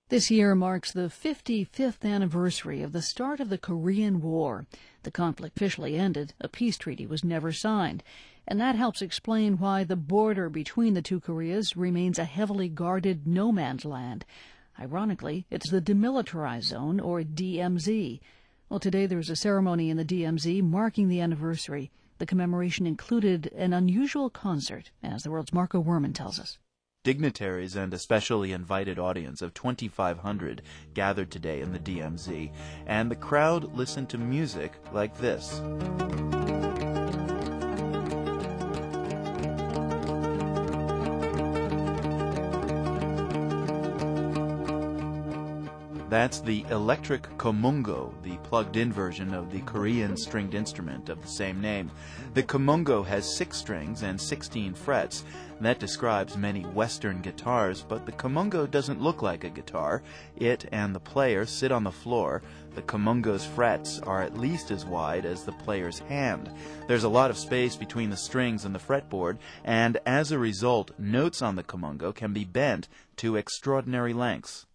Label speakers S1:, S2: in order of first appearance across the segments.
S1: This year marks the 55th anniversary of the start of the Korean War. The conflict officially ended. A peace treaty was never signed. And that helps explain why the border between the two Koreas remains a heavily guarded no-man's land. Ironically, it's the Demilitarized Zone, or DMZ. Well, today there was a ceremony in the DMZ marking the anniversary. The commemoration included an unusual concert, as the world's Marco Werman tells us.
S2: Dignitaries and a specially invited audience of 2,500 gathered today in the DMZ, and the crowd listened to music like this. That's the electric komungo, the plugged-in version of the Korean stringed instrument of the same name. The komungo has 6 strings and 16 frets. That describes many Western guitars, but the komungo doesn't look like a guitar. It and the player sit on the floor. The komungo's frets are at least as wide as the player's hand. There's a lot of space between the strings and the fretboard, and as a result, notes on the komungo can be bent to extraordinary lengths.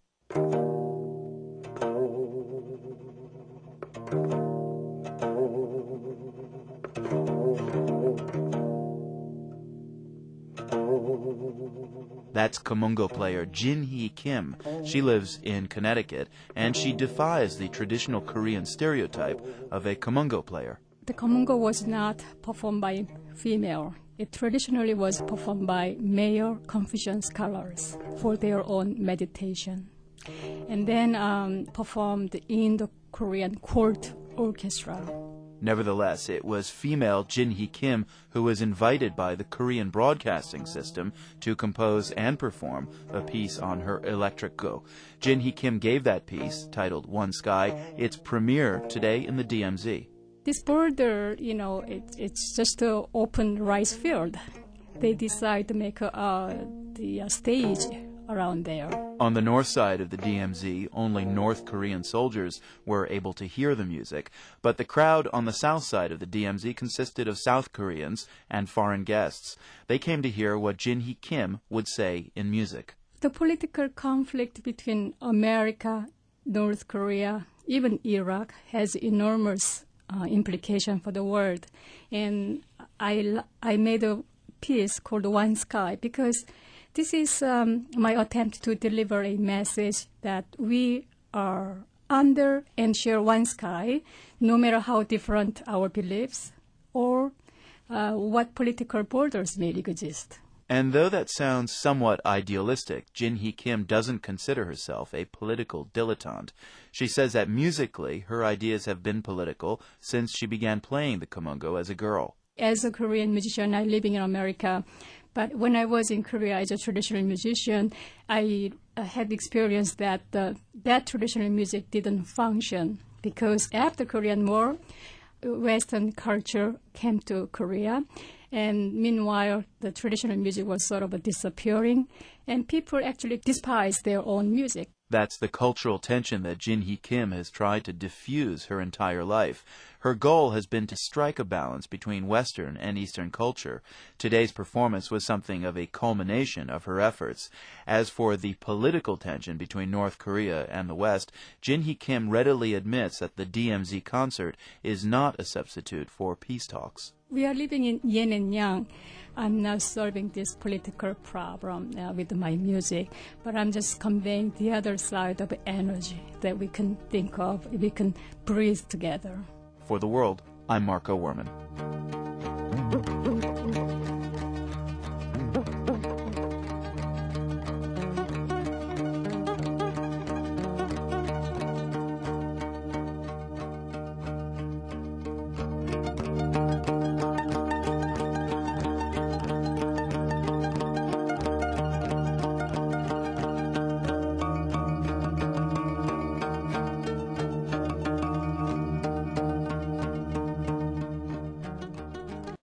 S2: That's komungo player Jin-hee Kim. She lives in Connecticut, and she defies the traditional Korean stereotype of a komungo player.
S3: The komungo was not performed by female. It traditionally was performed by male Confucian scholars for their own meditation, and then performed in the Korean court orchestra.
S2: Nevertheless, it was female Jin-hee Kim who was invited by the Korean broadcasting system to compose and perform a piece on her electric go. Jin-hee Kim gave that piece, titled One Sky, its premiere today in the DMZ.
S3: This border, it's just an open rice field. They decide to make the stage around there.
S2: On the north side of the DMZ, only North Korean soldiers were able to hear the music, but the crowd on the south side of the DMZ consisted of South Koreans and foreign guests. They came to hear what Jin-hee Kim would say in music.
S3: The political conflict between America, North Korea, even Iraq has enormous implication for the world. And I made a piece called One Sky because this is my attempt to deliver a message that we are under and share one sky, no matter how different our beliefs or what political borders may exist.
S2: And though that sounds somewhat idealistic, Jin-hee Kim doesn't consider herself a political dilettante. She says that musically, her ideas have been political since she began playing the komungo as a girl.
S3: As a Korean musician, I'm living in America. But when I was in Korea as a traditional musician, I had experienced that that traditional music didn't function because after Korean War, Western culture came to Korea. And meanwhile, the traditional music was sort of disappearing, and people actually despised their own music.
S2: That's the cultural tension that Jin-hee Kim has tried to diffuse her entire life. Her goal has been to strike a balance between Western and Eastern culture. Today's performance was something of a culmination of her efforts. As for the political tension between North Korea and the West, Jin-hee Kim readily admits that the DMZ concert is not a substitute for peace talks.
S3: We are living in yin and yang. I'm not solving this political problem with my music, but I'm just conveying the other side of energy that we can think of, we can breathe together.
S2: For The World, I'm Marco Werman.